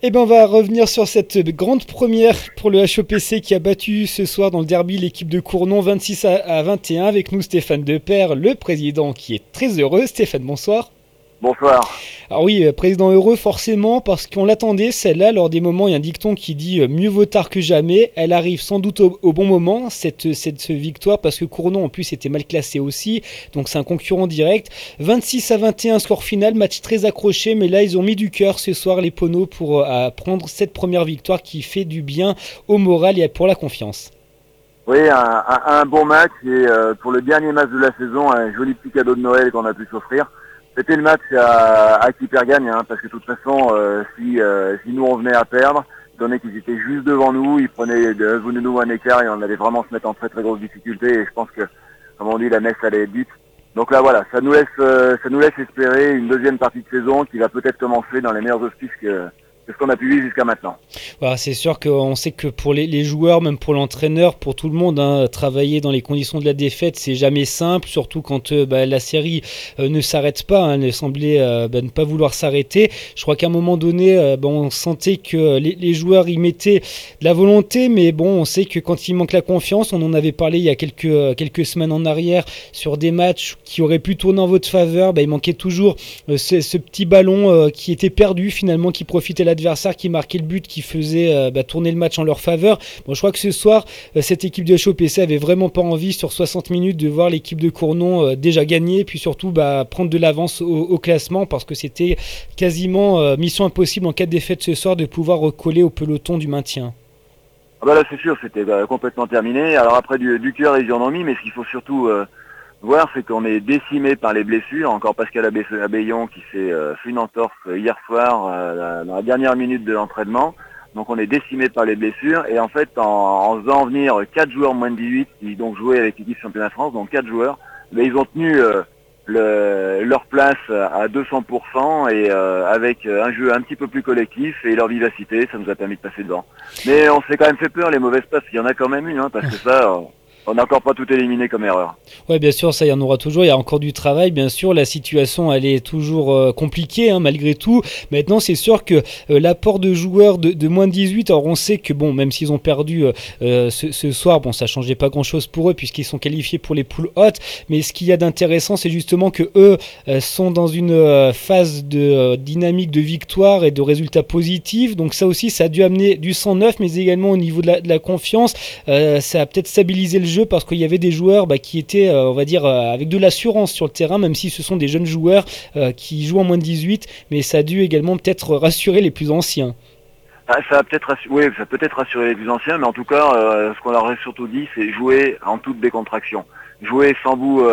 Eh ben, on va revenir sur cette grande première pour le HOPC qui a battu ce soir dans le derby l'équipe de Cournon 26 à 21 avec nous Stéphane Deper, le président qui est très heureux. Stéphane, bonsoir. Bonsoir. Alors oui, président heureux forcément parce qu'on l'attendait celle-là lors des moments, il y a un dicton qui dit mieux vaut tard que jamais. Elle arrive sans doute au bon moment, cette victoire, parce que Cournon en plus était mal classé aussi, donc c'est un concurrent direct. 26 à 21 score final, match très accroché, mais là ils ont mis du cœur ce soir les Poneaux pour prendre cette première victoire qui fait du bien au moral et pour la confiance. Oui, un bon match et pour le dernier match de la saison, un joli petit cadeau de Noël qu'on a pu s'offrir. C'était le match à qui perd gagne, hein, parce que de toute façon, si nous on venait à perdre, étant donné qu'ils étaient juste devant nous, ils prenaient de nous un écart et on allait vraiment se mettre en très très grosse difficulté. Et je pense que, comme on dit, la messe allait être dite. Donc là voilà, ça nous laisse espérer une deuxième partie de saison qui va peut-être commencer dans les meilleurs auspices que ce qu'on a pu vivre jusqu'à maintenant. Voilà, c'est sûr qu'on sait que pour les joueurs, même pour l'entraîneur, pour tout le monde, hein, travailler dans les conditions de la défaite, c'est jamais simple, surtout quand la série ne s'arrête pas, hein, elle semblait ne pas vouloir s'arrêter. Je crois qu'à un moment donné, on sentait que les joueurs y mettaient de la volonté, mais bon, on sait que quand il manque la confiance, on en avait parlé il y a quelques semaines en arrière sur des matchs qui auraient pu tourner en votre faveur, il manquait toujours ce petit ballon qui était perdu finalement, qui profitait à l'adversaire, qui marquait le but, qui faisait tourner le match en leur faveur. Bon, je crois que ce soir, cette équipe de HOPC avait vraiment pas envie sur 60 minutes de voir l'équipe de Cournon déjà gagner, et puis surtout prendre de l'avance au classement, parce que c'était quasiment mission impossible en cas de défaite ce soir de pouvoir recoller au peloton du maintien. Ah bah là c'est sûr, c'était complètement terminé. Alors après du cœur ils y en ont mis, mais ce qu'il faut surtout voir, c'est qu'on est décimé par les blessures. Encore Pascal Abéillon qui s'est fait une entorse hier soir dans la dernière minute de l'entraînement. Donc on est décimé par les blessures. Et en fait, en faisant venir 4 joueurs moins de 18 qui donc jouaient avec l'équipe championnat de France, donc 4 joueurs, ils ont tenu leur place à 200% et avec un jeu un petit peu plus collectif et leur vivacité, ça nous a permis de passer devant. Mais on s'est quand même fait peur, les mauvaises passes, il y en a quand même eu, hein, parce que ça... on n'a encore pas tout éliminé comme erreur. Ouais, bien sûr, ça, il y en aura toujours. Il y a encore du travail, bien sûr. La situation, elle est toujours compliquée, hein, malgré tout. Maintenant, c'est sûr que l'apport de joueurs de moins de 18, alors on sait que, bon, même s'ils ont perdu ce soir, bon, ça changeait pas grand-chose pour eux, puisqu'ils sont qualifiés pour les poules hautes. Mais ce qu'il y a d'intéressant, c'est justement que eux sont dans une phase de dynamique de victoire et de résultats positifs. Donc ça aussi, ça a dû amener du sang neuf, mais également au niveau de la confiance. Ça a peut-être stabilisé le jeu, parce qu'il y avait des joueurs qui étaient, on va dire, avec de l'assurance sur le terrain, même si ce sont des jeunes joueurs qui jouent en moins de 18, mais ça a dû également peut-être rassurer les plus anciens. Ah, oui, ça peut être rassuré les plus anciens, mais en tout cas, ce qu'on leur a surtout dit, c'est jouer en toute décontraction. Jouer sans bout,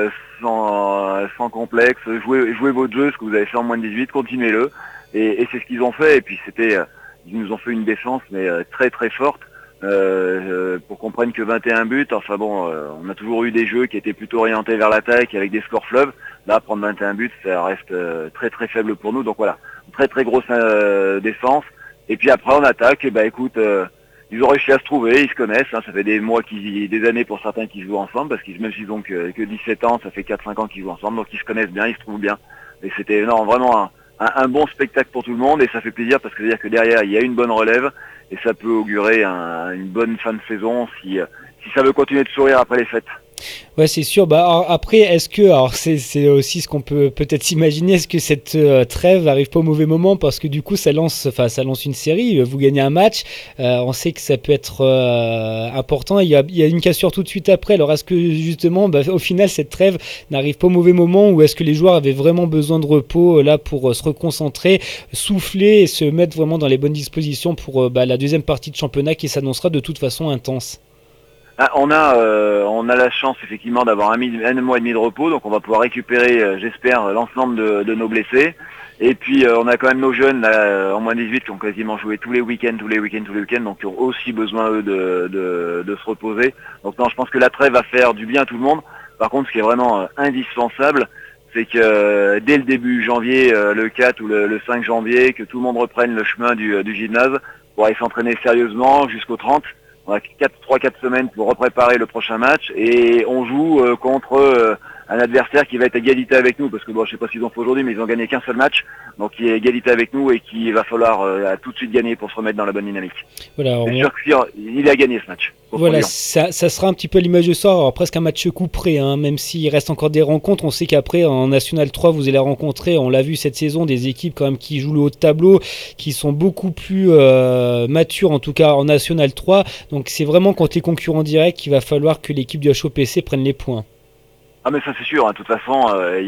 sans complexe, jouer votre jeu, ce que vous avez fait en moins de 18, continuez-le. Et c'est ce qu'ils ont fait, et puis ils nous ont fait une défense, mais très très forte. Pour qu'on prenne que 21 buts, enfin bon, on a toujours eu des jeux qui étaient plutôt orientés vers l'attaque avec des scores fleuves. Là, prendre 21 buts, ça reste très très faible pour nous. Donc voilà, très très grosse défense. Et puis après en attaque, écoute, ils ont réussi à se trouver, ils se connaissent. Hein, ça fait des mois, des années pour certains qui jouent ensemble, parce qu'ils même s'ils ont que 17 ans, ça fait 4-5 ans qu'ils jouent ensemble, donc ils se connaissent bien, ils se trouvent bien. Et c'était non vraiment un bon spectacle pour tout le monde, et ça fait plaisir parce que c'est-à-dire que derrière il y a une bonne relève. Et ça peut augurer une bonne fin de saison si ça veut continuer de sourire après les fêtes. Ouais, c'est sûr. Après, alors c'est aussi ce qu'on peut-être s'imaginer, est-ce que cette trêve arrive pas au mauvais moment, parce que du coup ça lance une série, vous gagnez un match, on sait que ça peut être important. Il y a une cassure tout de suite après. Alors est-ce que justement, au final, cette trêve n'arrive pas au mauvais moment, ou est-ce que les joueurs avaient vraiment besoin de repos là pour se reconcentrer, souffler et se mettre vraiment dans les bonnes dispositions pour la deuxième partie de championnat qui s'annoncera de toute façon intense? Ah, on a la chance effectivement d'avoir un mois et demi de repos, donc on va pouvoir récupérer, j'espère, l'ensemble de nos blessés. Et puis on a quand même nos jeunes là, en moins de 18 qui ont quasiment joué tous les week-ends, donc qui ont aussi besoin eux de se reposer. Donc non, je pense que la trêve va faire du bien à tout le monde. Par contre, ce qui est vraiment indispensable, c'est que dès le début janvier, le 4 ou le 5 janvier, que tout le monde reprenne le chemin du gymnase pour aller s'entraîner sérieusement jusqu'au 30. On a 3-4 semaines pour repréparer le prochain match, et on joue contre un adversaire qui va être égalité avec nous, parce que bon, je sais pas s'ils ont fait aujourd'hui, mais ils ont gagné qu'un seul match, donc il est égalité avec nous et qu'il va falloir tout de suite gagner pour se remettre dans la bonne dynamique. Voilà, C'est sûr qu'il a gagné ce match. Voilà, ça sera un petit peu l'image de sort, alors presque un match coup près, hein, même s'il reste encore des rencontres. On sait qu'après en National 3 vous allez rencontrer, on l'a vu cette saison, des équipes quand même qui jouent le haut de tableau, qui sont beaucoup plus matures en tout cas en National 3, donc c'est vraiment contre les concurrents directs qu'il va falloir que l'équipe du HOPC prenne les points. Ah mais ça c'est sûr, hein. De toute façon,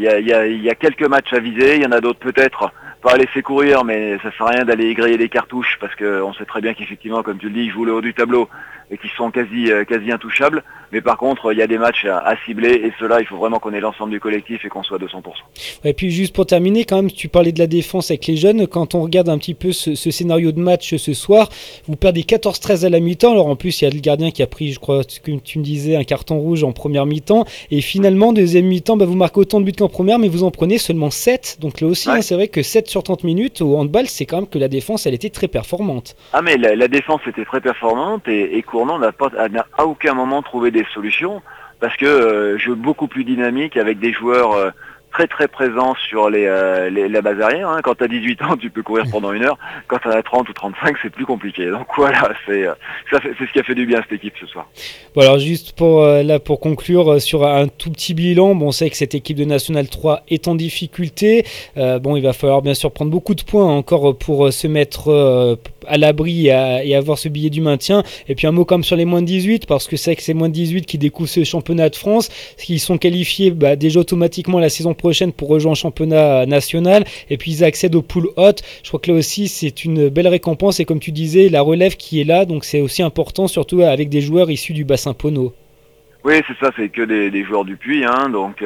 y a quelques matchs à viser, il y en a d'autres peut-être pas à laisser courir, mais ça sert à rien d'aller griller les cartouches, parce qu'on sait très bien qu'effectivement, comme tu le dis, ils jouent le haut du tableau et qu'ils sont quasi intouchables, mais par contre il y a des matchs à cibler, et ceux-là il faut vraiment qu'on ait l'ensemble du collectif et qu'on soit à 200%. Et puis juste pour terminer, quand même, tu parlais de la défense avec les jeunes, quand on regarde un petit peu ce scénario de match ce soir, vous perdez 14-13 à la mi-temps, alors en plus il y a le gardien qui a pris, je crois, comme tu me disais, un carton rouge en première mi-temps, et finalement deuxième mi-temps, vous marquez autant de buts qu'en première, mais vous en prenez seulement 7, donc là aussi, ouais. C'est vrai que 7 sur 30 minutes au handball, c'est quand même que la défense, elle était très performante. Ah mais la défense était très performante, et Cournant n'a à aucun moment trouvé des solutions, parce que jeu beaucoup plus dynamique avec des joueurs très très présents sur la base arrière, hein. Quand tu as 18 ans, tu peux courir pendant 1 heure. Quand tu as 30 ou 35, c'est plus compliqué. Donc voilà, c'est ce qui a fait du bien à cette équipe ce soir. Bon, alors juste pour conclure sur un tout petit bilan, bon, on sait que cette équipe de National 3 est en difficulté. Bon, il va falloir bien sûr prendre beaucoup de points encore pour se mettre à l'abri et avoir ce billet du maintien. Et puis un mot comme sur les moins de 18, parce que c'est que c'est moins de 18 qui découvrent ce championnat de France, qui sont qualifiés déjà automatiquement la saison prochaine pour rejoindre le championnat national, et puis ils accèdent aux poules hautes. Je crois que là aussi c'est une belle récompense, et comme tu disais, la relève qui est là, donc c'est aussi important, surtout avec des joueurs issus du bassin Pono. Oui, c'est ça, c'est que des joueurs du Puy, hein, donc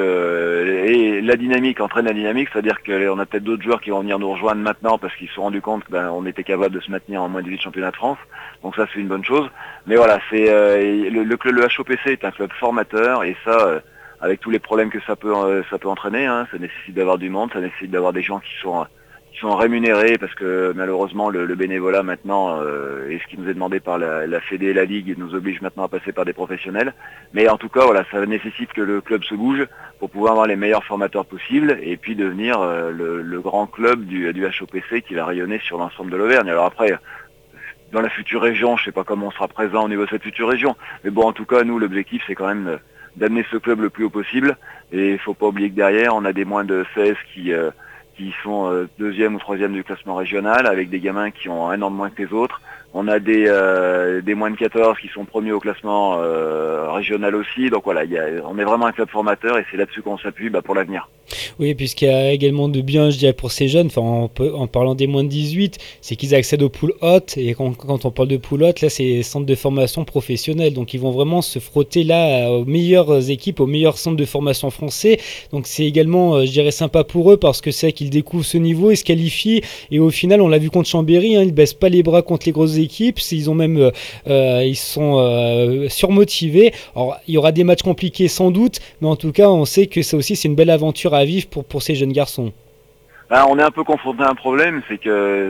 et la dynamique entraîne la dynamique, c'est-à-dire qu'on a peut-être d'autres joueurs qui vont venir nous rejoindre maintenant parce qu'ils se sont rendus compte qu'on était capable de se maintenir en moins de 18 championnats de France, donc ça c'est une bonne chose. Mais voilà, c'est le HOPC est un club formateur, et ça, avec tous les problèmes que ça peut entraîner, hein, ça nécessite d'avoir du monde, ça nécessite d'avoir des gens qui sont rémunérés, parce que malheureusement le bénévolat maintenant, et ce qui nous est demandé par la Fédé et la Ligue, nous oblige maintenant à passer par des professionnels. Mais en tout cas, voilà, ça nécessite que le club se bouge pour pouvoir avoir les meilleurs formateurs possibles, et puis devenir le grand club du HOPC qui va rayonner sur l'ensemble de l'Auvergne. Alors après, dans la future région, je sais pas comment on sera présent au niveau de cette future région, mais bon, en tout cas, nous, l'objectif, c'est quand même d'amener ce club le plus haut possible. Et il faut pas oublier que derrière, on a des moins de 16 qui sont deuxième ou troisième du classement régional, avec des gamins qui ont 1 an de moins que les autres. On a des moins de 14 qui sont premiers au classement régional aussi. Donc voilà, on est vraiment un club formateur, et c'est là-dessus qu'on s'appuie pour l'avenir. Oui, puisqu'il y a également de bien, je dirais, pour ces jeunes, en parlant des moins de 18, c'est qu'ils accèdent aux poules hautes, et quand on parle de poules hautes, là c'est centres de formation professionnels, donc ils vont vraiment se frotter là aux meilleures équipes, aux meilleurs centres de formation français, donc c'est également, je dirais, sympa pour eux, parce que c'est qu'ils découvrent ce niveau, ils se qualifient, et au final, on l'a vu contre Chambéry, hein, ils baissent pas les bras contre les grosses équipes, ils ont même, ils sont surmotivés. Alors il y aura des matchs compliqués sans doute, mais en tout cas, on sait que ça aussi c'est une belle aventure à vivre pour ces jeunes garçons. On est un peu confronté à un problème, c'est que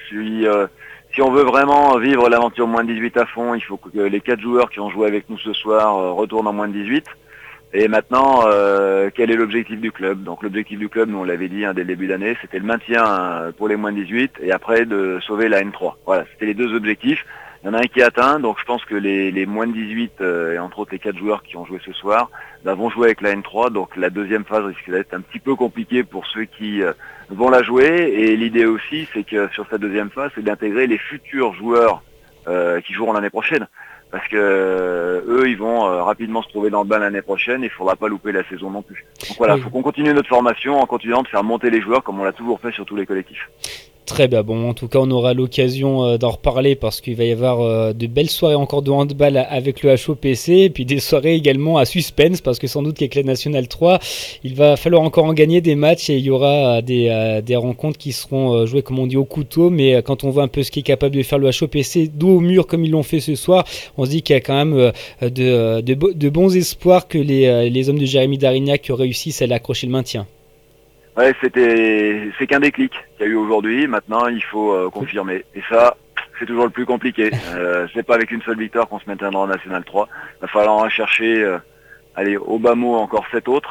si on veut vraiment vivre l'aventure moins de 18 à fond, il faut que les 4 joueurs qui ont joué avec nous ce soir retournent en moins de 18. Et maintenant, quel est l'objectif du club? Donc l'objectif du club, nous on l'avait dit dès le début d'année, c'était le maintien pour les moins de 18, et après de sauver la N3. Voilà, c'était les 2 objectifs. Il y en a un qui est atteint, donc je pense que les moins de 18, et entre autres les 4 joueurs qui ont joué ce soir, vont jouer avec la N3, donc la deuxième phase risque d'être un petit peu compliquée pour ceux qui vont la jouer, et l'idée aussi c'est que sur cette deuxième phase, c'est d'intégrer les futurs joueurs qui joueront l'année prochaine, parce que eux ils vont rapidement se trouver dans le bain l'année prochaine, et il ne faudra pas louper la saison non plus. Donc voilà, il faut qu'on continue notre formation en continuant de faire monter les joueurs comme on l'a toujours fait sur tous les collectifs. Très bien, bon, en tout cas on aura l'occasion d'en reparler, parce qu'il va y avoir de belles soirées encore de handball avec le HOPC, et puis des soirées également à suspense, parce que sans doute qu'avec la National 3 il va falloir encore en gagner des matchs, et il y aura des rencontres qui seront jouées, comme on dit, au couteau. Mais quand on voit un peu ce qu'est capable de faire le HOPC dos au mur comme ils l'ont fait ce soir, on se dit qu'il y a quand même de bons espoirs que les hommes de Jérémy Darignac réussissent à l'accrocher le maintien. Ouais, c'est qu'un déclic qu'il y a eu aujourd'hui. Maintenant, il faut confirmer. Et ça, c'est toujours le plus compliqué. C'est pas avec une seule victoire qu'on se maintiendra en National 3. Il va falloir en chercher, au bas mot, encore 7 autres.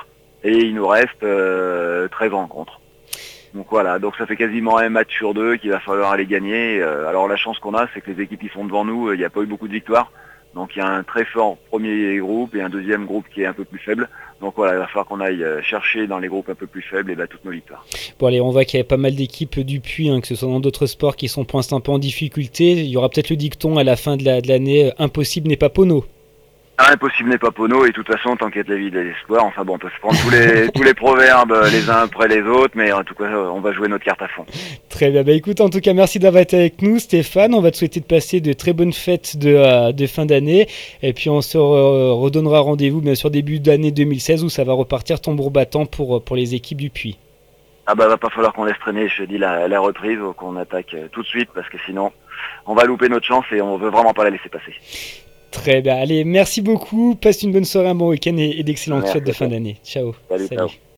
et il nous reste 13 rencontres. Donc voilà, donc ça fait quasiment un match sur deux qu'il va falloir aller gagner. Alors la chance qu'on a, c'est que les équipes qui sont devant nous, il n'y a pas eu beaucoup de victoires. Donc il y a un très fort premier groupe et un deuxième groupe qui est un peu plus faible. Donc voilà, il va falloir qu'on aille chercher dans les groupes un peu plus faibles et toutes nos victoires. Bon allez, on voit qu'il y a pas mal d'équipes du Puy, que ce soit dans d'autres sports qui sont pour l'instant un peu en difficulté. Il y aura peut-être le dicton à la fin de l'année, impossible n'est pas Pono. Ah, impossible n'est pas Pono, et de toute façon, tant qu'il y a de la vie et de l'espoir, enfin bon, on peut se prendre tous les proverbes les uns après les autres, mais en tout cas, on va jouer notre carte à fond. Très bien, écoute, en tout cas, merci d'avoir été avec nous, Stéphane. On va te souhaiter de passer de très bonnes fêtes de fin d'année, et puis on se redonnera rendez-vous, bien sûr, début d'année 2016, où ça va repartir tambour battant pour les équipes du Puy. Ah bah, va pas falloir qu'on laisse traîner, je te dis, la reprise, qu'on attaque tout de suite, parce que sinon, on va louper notre chance et on veut vraiment pas la laisser passer. Très bien, allez, merci beaucoup, passe une bonne soirée, un bon week-end et d'excellentes fêtes de fin d'année. Ciao. Salut. Ciao.